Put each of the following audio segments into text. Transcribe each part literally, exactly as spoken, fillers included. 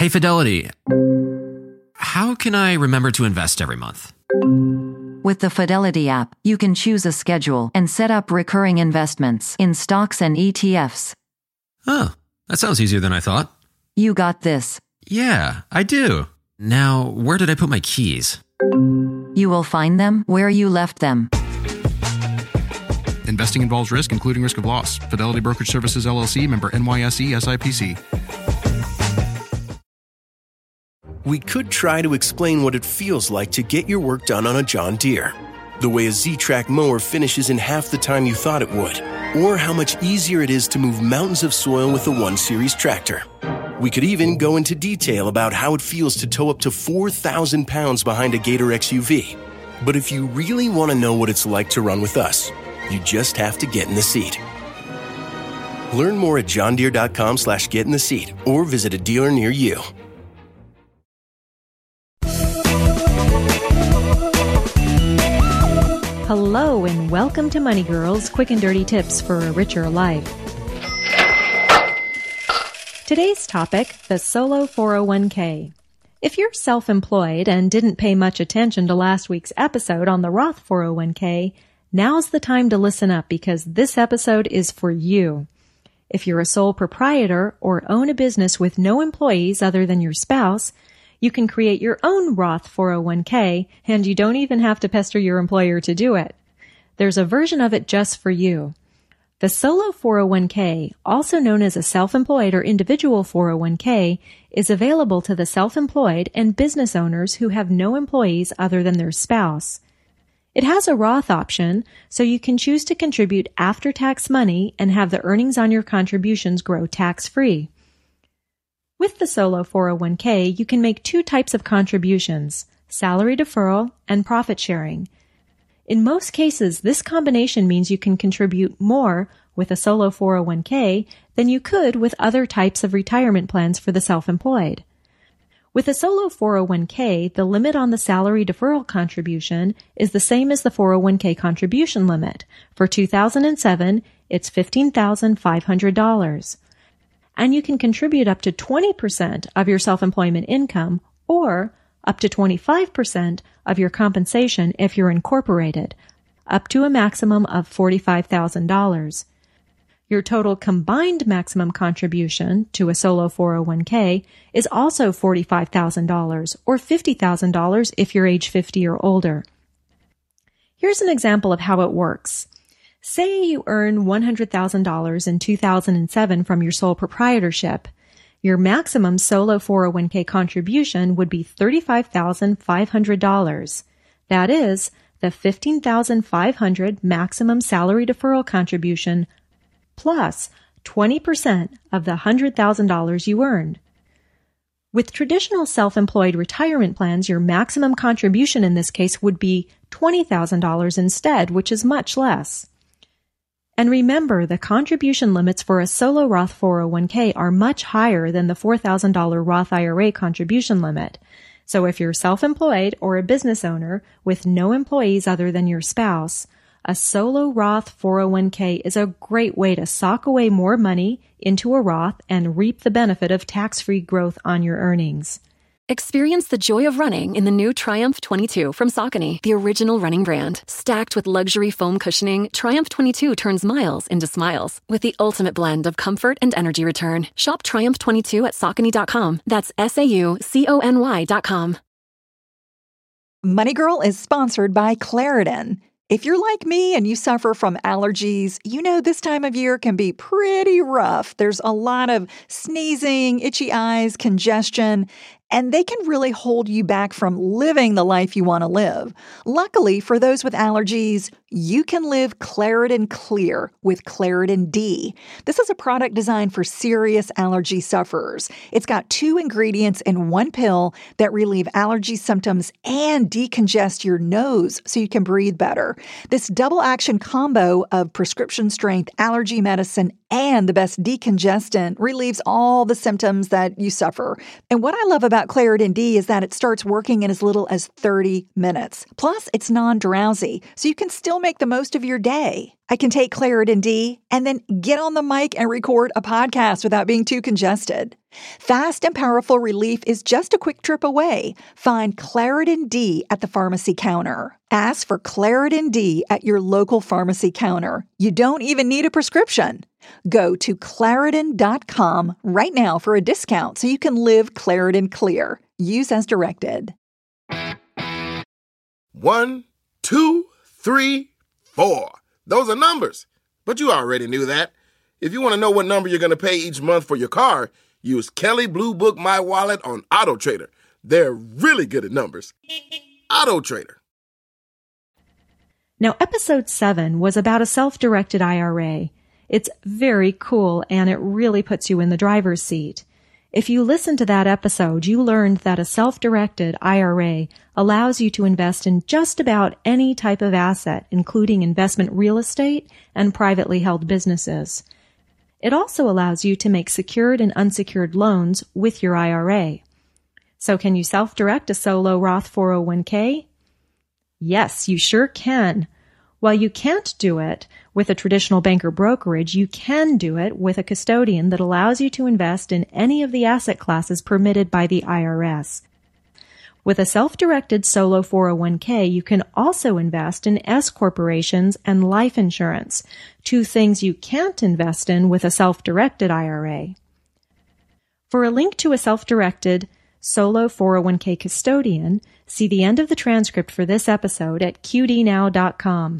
Hey, Fidelity, how can I remember to invest every month? With the Fidelity app, you can choose a schedule and set up recurring investments in stocks and E T Fs. Oh, that sounds easier than I thought. You got this. Yeah, I do. Now, where did I put my keys? You will find them where you left them. Investing involves risk, including risk of loss. Fidelity Brokerage Services, L L C, member N Y S E, S I P C. We could try to explain what it feels like to get your work done on a John Deere. The way a Z-Track mower finishes in half the time you thought it would. Or how much easier it is to move mountains of soil with the one series tractor. We could even go into detail about how it feels to tow up to four thousand pounds behind a Gator X U V. But if you really want to know what it's like to run with us, you just have to get in the seat. Learn more at johndeere.com slash get in the seat or visit a dealer near you. Hello and welcome to Money Girls, quick and dirty tips for a richer life. Today's topic, the solo four oh one k. If you're self-employed and didn't pay much attention to last week's episode on the Roth four oh one k, now's the time to listen up because this episode is for you. If you're a sole proprietor or own a business with no employees other than your spouse, you can create your own Roth four oh one k, and you don't even have to pester your employer to do it. There's a version of it just for you. The solo four oh one k, also known as a self-employed or individual four oh one k, is available to the self-employed and business owners who have no employees other than their spouse. It has a Roth option, so you can choose to contribute after-tax money and have the earnings on your contributions grow tax-free. With the solo four oh one k, you can make two types of contributions, salary deferral and profit sharing. In most cases, this combination means you can contribute more with a solo four oh one k than you could with other types of retirement plans for the self-employed. With a solo four oh one k, the limit on the salary deferral contribution is the same as the four oh one k contribution limit. For two thousand seven, it's fifteen thousand five hundred dollars. And you can contribute up to twenty percent of your self-employment income or up to twenty-five percent of your compensation if you're incorporated, up to a maximum of forty-five thousand dollars. Your total combined maximum contribution to a solo four oh one k is also forty-five thousand dollars or fifty thousand dollars if you're age fifty or older. Here's an example of how it works. Say you earn one hundred thousand dollars in two thousand seven from your sole proprietorship. Your maximum solo four oh one k contribution would be thirty-five thousand five hundred dollars. That is, the fifteen thousand five hundred dollars maximum salary deferral contribution plus twenty percent of the one hundred thousand dollars you earned. With traditional self-employed retirement plans, your maximum contribution in this case would be twenty thousand dollars instead, which is much less. And remember, the contribution limits for a solo Roth four oh one k are much higher than the four thousand dollars Roth I R A contribution limit. So if you're self-employed or a business owner with no employees other than your spouse, a solo Roth four oh one k is a great way to sock away more money into a Roth and reap the benefit of tax-free growth on your earnings. Experience the joy of running in the new Triumph twenty-two from Saucony, the original running brand. Stacked with luxury foam cushioning, Triumph twenty-two turns miles into smiles with the ultimate blend of comfort and energy return. Shop Triumph twenty-two at Saucony dot com. That's S A U C O N Y dot com. Money Girl is sponsored by Claritin. If you're like me and you suffer from allergies, you know this time of year can be pretty rough. There's a lot of sneezing, itchy eyes, congestion, and they can really hold you back from living the life you want to live. Luckily, for those with allergies, you can live Claritin Clear with Claritin D. This is a product designed for serious allergy sufferers. It's got two ingredients in one pill that relieve allergy symptoms and decongest your nose so you can breathe better. This double-action combo of prescription-strength allergy medicine and the best decongestant relieves all the symptoms that you suffer. And what I love about Claritin D is that it starts working in as little as thirty minutes. Plus, it's non-drowsy, so you can still make the most of your day. I can take Claritin D and then get on the mic and record a podcast without being too congested. Fast and powerful relief is just a quick trip away. Find Claritin D at the pharmacy counter. Ask for Claritin D at your local pharmacy counter. You don't even need a prescription. Go to Claritin dot com right now for a discount so you can live Claritin Clear. Use as directed. One, two, three, four. Those are numbers. But you already knew that. If you want to know what number you're going to pay each month for your car, use Kelley Blue Book My Wallet on Auto Trader. They're really good at numbers. Auto Trader. Now, episode seven was about a self-directed I R A. It's very cool, and it really puts you in the driver's seat. If you listen to that episode, you learned that a self-directed I R A allows you to invest in just about any type of asset, including investment real estate and privately held businesses. It also allows you to make secured and unsecured loans with your I R A. So can you self-direct a solo Roth four oh one k? Yes, you sure can. While you can't do it with a traditional bank or brokerage, you can do it with a custodian that allows you to invest in any of the asset classes permitted by the I R S. With a self-directed solo four oh one k, you can also invest in S corporations and life insurance, two things you can't invest in with a self-directed I R A. For a link to a self-directed solo four oh one k custodian, see the end of the transcript for this episode at q d now dot com.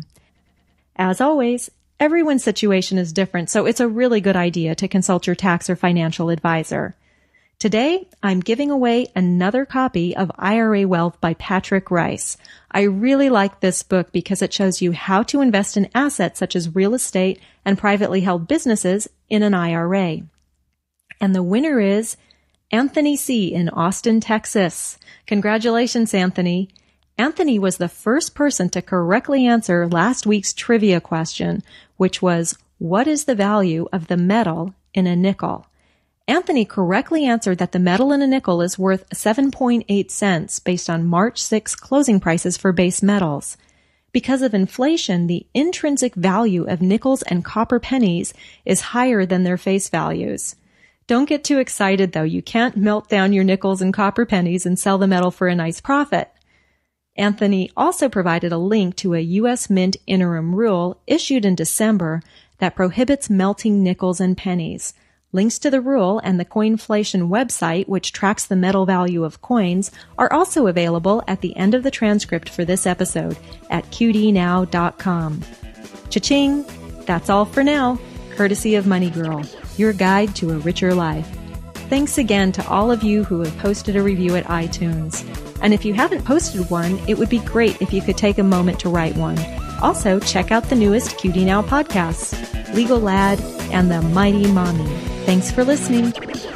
As always, everyone's situation is different, so it's a really good idea to consult your tax or financial advisor. Today, I'm giving away another copy of I R A Wealth by Patrick Rice. I really like this book because it shows you how to invest in assets such as real estate and privately held businesses in an I R A. And the winner is Anthony C. in Austin, Texas. Congratulations, Anthony. Anthony was the first person to correctly answer last week's trivia question, which was, what is the value of the metal in a nickel? Anthony correctly answered that the metal in a nickel is worth seven point eight cents based on March sixth closing prices for base metals. Because of inflation, the intrinsic value of nickels and copper pennies is higher than their face values. Don't get too excited, though. You can't melt down your nickels and copper pennies and sell the metal for a nice profit. Anthony also provided a link to a U S Mint interim rule issued in December that prohibits melting nickels and pennies. Links to the rule and the Coinflation website, which tracks the metal value of coins, are also available at the end of the transcript for this episode at q d now dot com. Cha-ching! That's all for now, courtesy of Money Girl, your guide to a richer life. Thanks again to all of you who have posted a review at iTunes. And if you haven't posted one, it would be great if you could take a moment to write one. Also, check out the newest Q D Now podcasts, Legal Lad and The Mighty Mommy. Thanks for listening.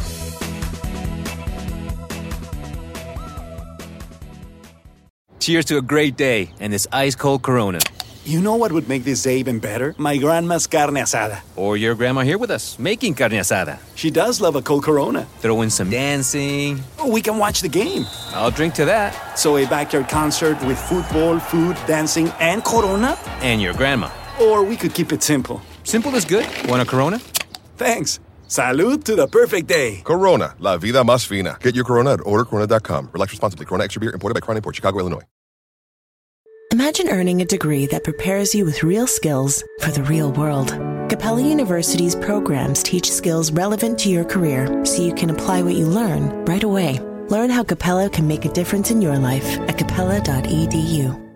Cheers to a great day and this ice-cold Corona. You know what would make this day even better? My grandma's carne asada. Or your grandma here with us, making carne asada. She does love a cold Corona. Throw in some dancing. Oh, we can watch the game. I'll drink to that. So a backyard concert with football, food, dancing, and Corona? And your grandma. Or we could keep it simple. Simple is good. Want a Corona? Thanks. Salud to the perfect day. Corona, la vida más fina. Get your Corona at order corona dot com. Relax responsibly. Corona Extra Beer, imported by Crown Imports, Chicago, Illinois. Imagine earning a degree that prepares you with real skills for the real world. Capella University's programs teach skills relevant to your career so you can apply what you learn right away. Learn how Capella can make a difference in your life at capella dot e d u.